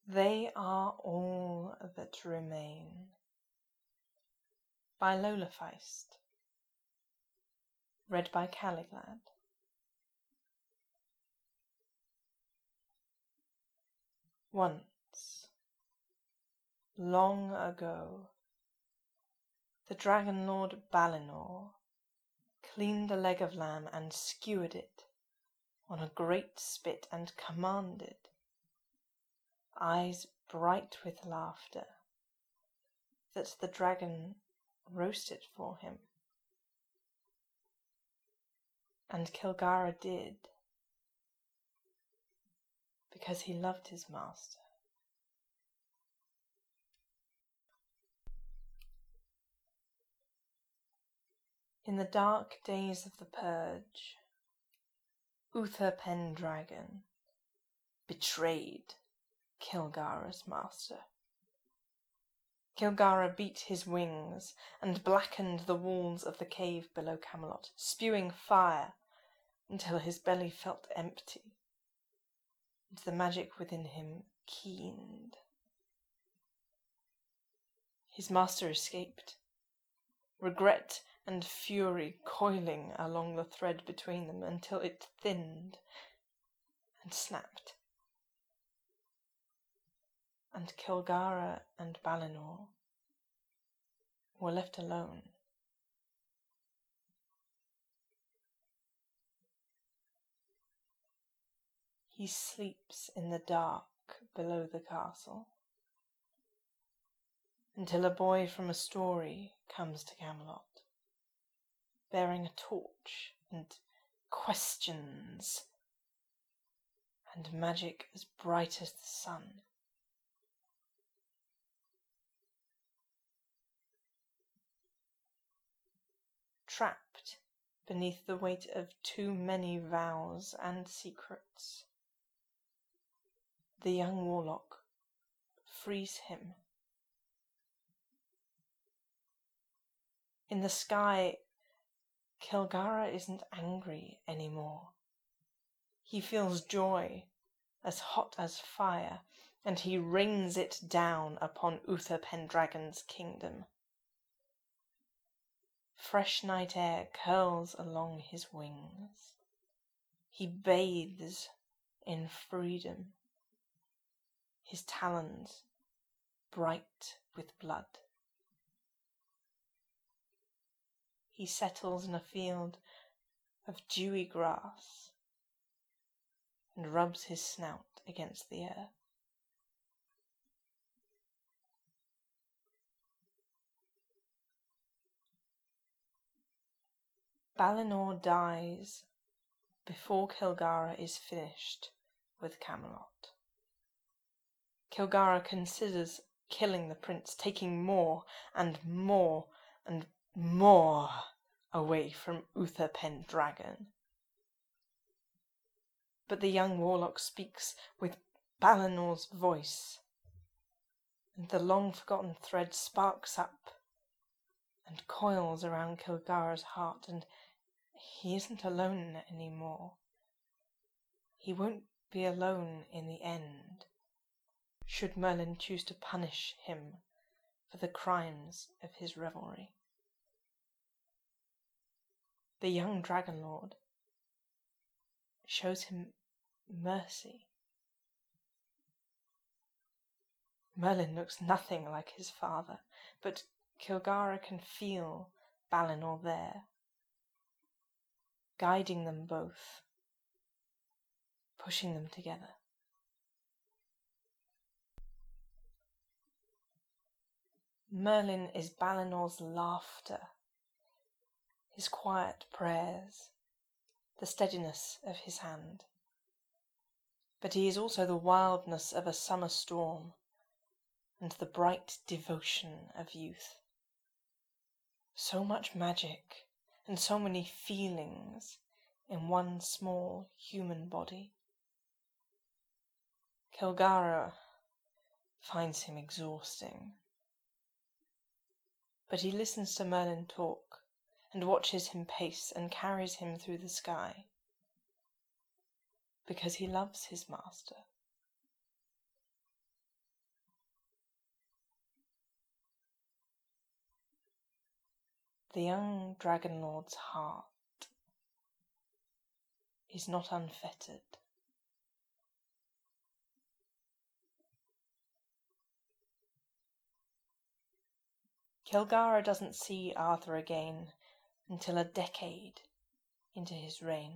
They Are All That Remain by Lola Feist. Read by Caliglad. Once, long ago, the Dragon Lord Balinor cleaned a leg of lamb and skewered it on a great spit and commanded, eyes bright with laughter, that the dragon roast it for him. And Kilgara did, because he loved his master. In the dark days of the Purge, Uther Pendragon betrayed Kilgara's master. Kilgara beat his wings and blackened the walls of the cave below Camelot, spewing fire until his belly felt empty and the magic within him keened. His master escaped, regret and fury coiling along the thread between them until it thinned and snapped. And Kilgara and Balinor were left alone. He sleeps in the dark below the castle, until a boy from a story comes to Camelot, bearing a torch and questions and magic as bright as the sun. Trapped beneath the weight of too many vows and secrets, the young warlock frees him. In the sky, Kilgara isn't angry anymore. He feels joy as hot as fire, and he rains it down upon Uther Pendragon's kingdom. Fresh night air curls along his wings. He bathes in freedom, his talons bright with blood. He settles in a field of dewy grass and rubs his snout against the earth. Balinor dies before Kilgara is finished with Camelot. Kilgara considers killing the prince, taking more and more and more away from Uther Pendragon. But the young warlock speaks with Balinor's voice, and the long-forgotten thread sparks up and coils around Kilgara's heart, and he isn't alone anymore. He won't be alone in the end, should Merlin choose to punish him for the crimes of his revelry. The young Dragon Lord shows him mercy. Merlin looks nothing like his father, but Kilgara can feel Balinor there, guiding them both, pushing them together. Merlin is Balinor's laughter, his quiet prayers, the steadiness of his hand. But he is also the wildness of a summer storm and the bright devotion of youth. So much magic and so many feelings in one small human body. Kilgara finds him exhausting, but he listens to Merlin talk and watches him pace and carries him through the sky, because he loves his master. The young Dragon Lord's heart is not unfettered. Kilgara doesn't see Arthur again until a decade into his reign.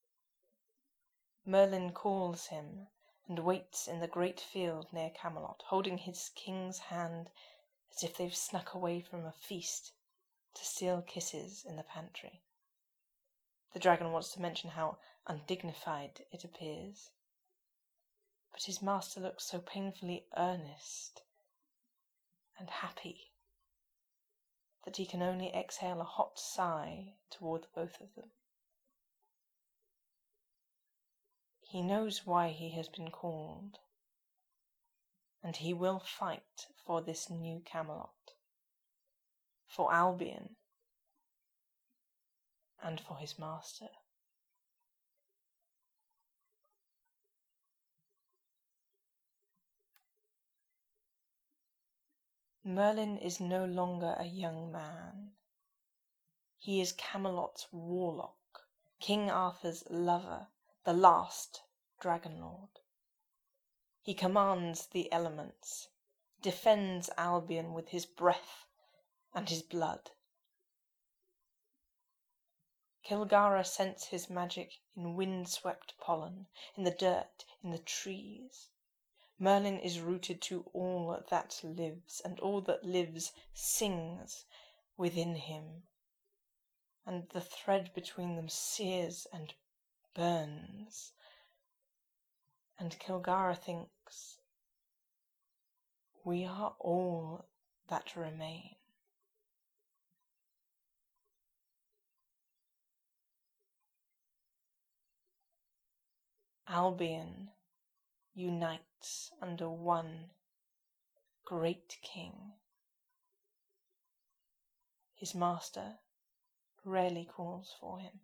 Merlin calls him and waits in the great field near Camelot, holding his king's hand as if they've snuck away from a feast to steal kisses in the pantry. The dragon wants to mention how undignified it appears, but his master looks so painfully earnest and happy that he can only exhale a hot sigh toward the both of them. He knows why he has been called, and he will fight for this new Camelot, for Albion, and for his master. Merlin is no longer a young man. He is Camelot's warlock, King Arthur's lover, the last Dragon Lord. He commands the elements, defends Albion with his breath and his blood. Kilgara scents his magic in wind-swept pollen, in the dirt, in the trees. Merlin is rooted to all that lives, and all that lives sings within him, and the thread between them sears and burns. And Kilgara thinks, we are all that remain. Albion unites under one great king. His master rarely calls for him.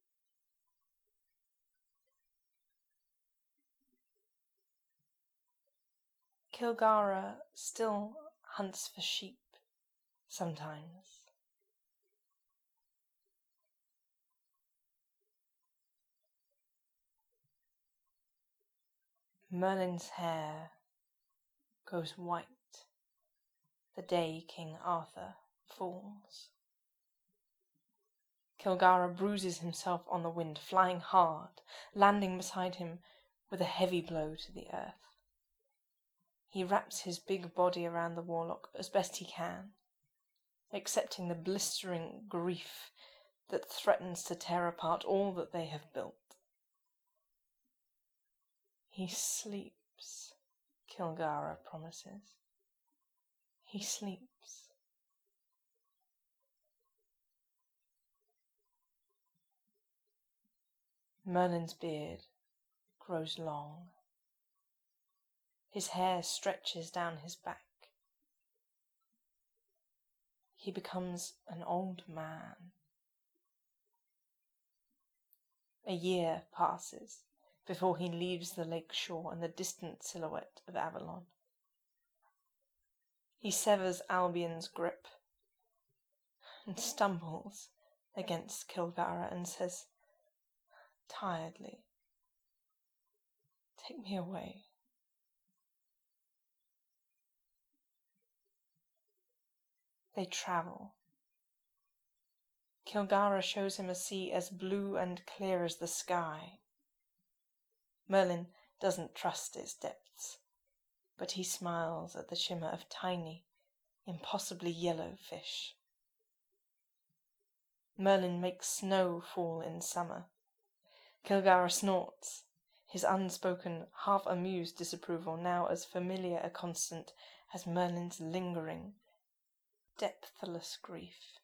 Kilgara still hunts for sheep sometimes. Merlin's hair goes white the day King Arthur falls. Kilgara bruises himself on the wind, flying hard, landing beside him with a heavy blow to the earth. He wraps his big body around the warlock as best he can, accepting the blistering grief that threatens to tear apart all that they have built. He sleeps, Kilgara promises. He sleeps. Merlin's beard grows long. His hair stretches down his back. He becomes an old man. A year passes before he leaves the lake shore and the distant silhouette of Avalon. He severs Albion's grip and stumbles against Kilgara and says tiredly, "Take me away." They travel. Kilgara shows him a sea as blue and clear as the sky. Merlin doesn't trust its depths, but he smiles at the shimmer of tiny, impossibly yellow fish. Merlin makes snow fall in summer. Kilgara snorts, his unspoken, half-amused disapproval now as familiar a constant as Merlin's lingering, depthless grief.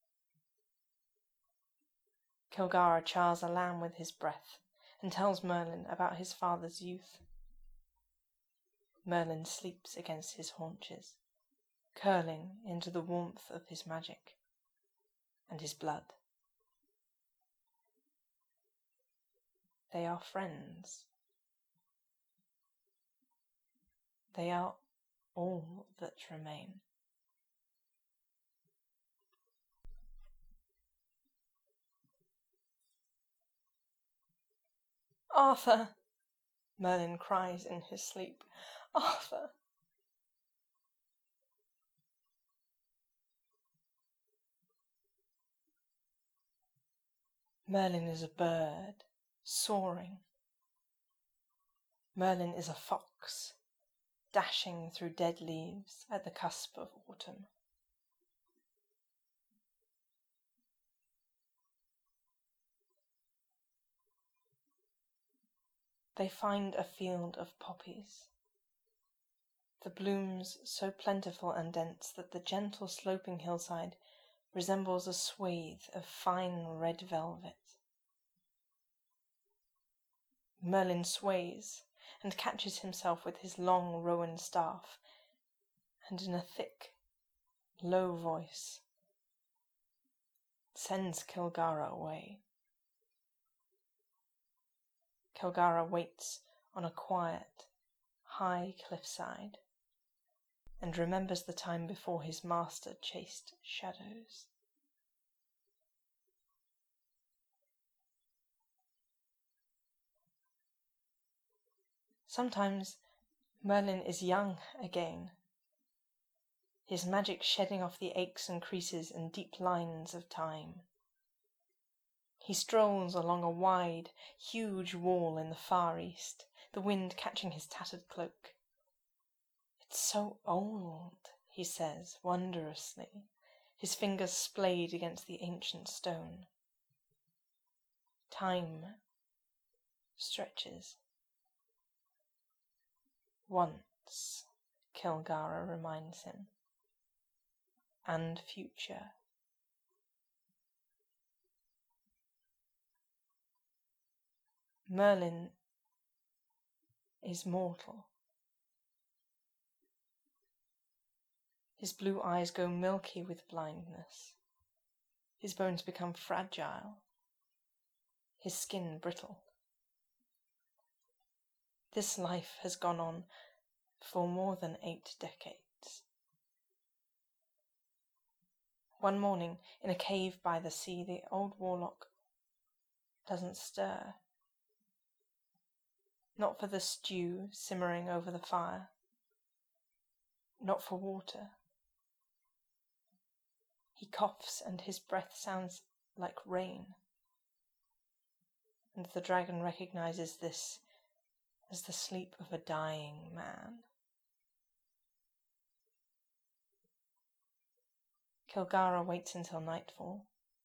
Kilgara chars a lamb with his breath and tells Merlin about his father's youth. Merlin sleeps against his haunches, curling into the warmth of his magic and his blood. They are friends. They are all that remain. Arthur! Merlin cries in his sleep. Arthur! Merlin is a bird, soaring. Merlin is a fox, dashing through dead leaves at the cusp of autumn. They find a field of poppies, the blooms so plentiful and dense that the gentle sloping hillside resembles a swathe of fine red velvet. Merlin sways and catches himself with his long rowan staff, and in a thick, low voice sends Kilgara away. Kilgara waits on a quiet, high cliffside, and remembers the time before his master chased shadows. Sometimes Merlin is young again, his magic shedding off the aches and creases and deep lines of time. He strolls along a wide, huge wall in the far east, the wind catching his tattered cloak. "It's so old," he says wondrously, his fingers splayed against the ancient stone. Time stretches. Once, Kilgara reminds him, and future. Merlin is mortal. His blue eyes go milky with blindness. His bones become fragile, his skin brittle. This life has gone on for more than 8 decades. One morning, in a cave by the sea, the old warlock doesn't stir. Not for the stew simmering over the fire. Not for water. He coughs and his breath sounds like rain. And the dragon recognizes this as the sleep of a dying man. Kilgara waits until nightfall.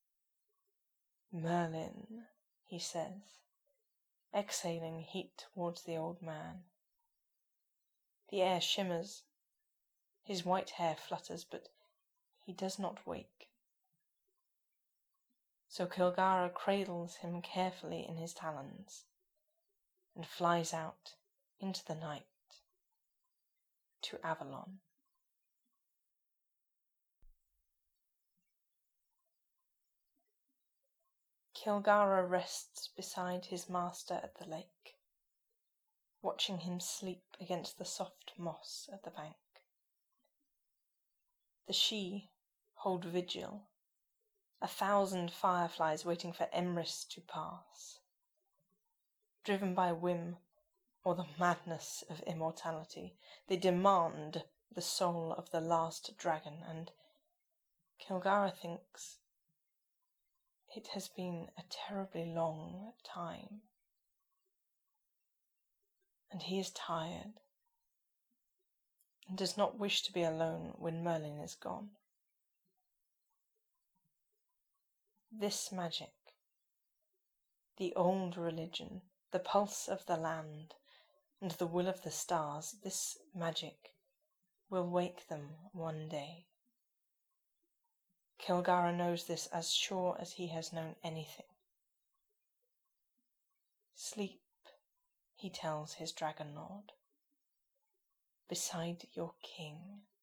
"Merlin," he says, exhaling heat towards the old man. The air shimmers, his white hair flutters, but he does not wake. So Kilgara cradles him carefully in his talons and flies out into the night to Avalon. Kilgara rests beside his master at the lake, watching him sleep against the soft moss at the bank. The Sidhe hold vigil, 1,000 fireflies waiting for Emrys to pass. Driven by whim or the madness of immortality, they demand the soul of the last dragon, and Kilgara thinks it has been a terribly long time, and he is tired and does not wish to be alone when Merlin is gone. This magic, the old religion, the pulse of the land, and the will of the stars, this magic will wake them one day. Kilgara knows this as sure as he has known anything. "Sleep," he tells his dragon lord, "beside your king."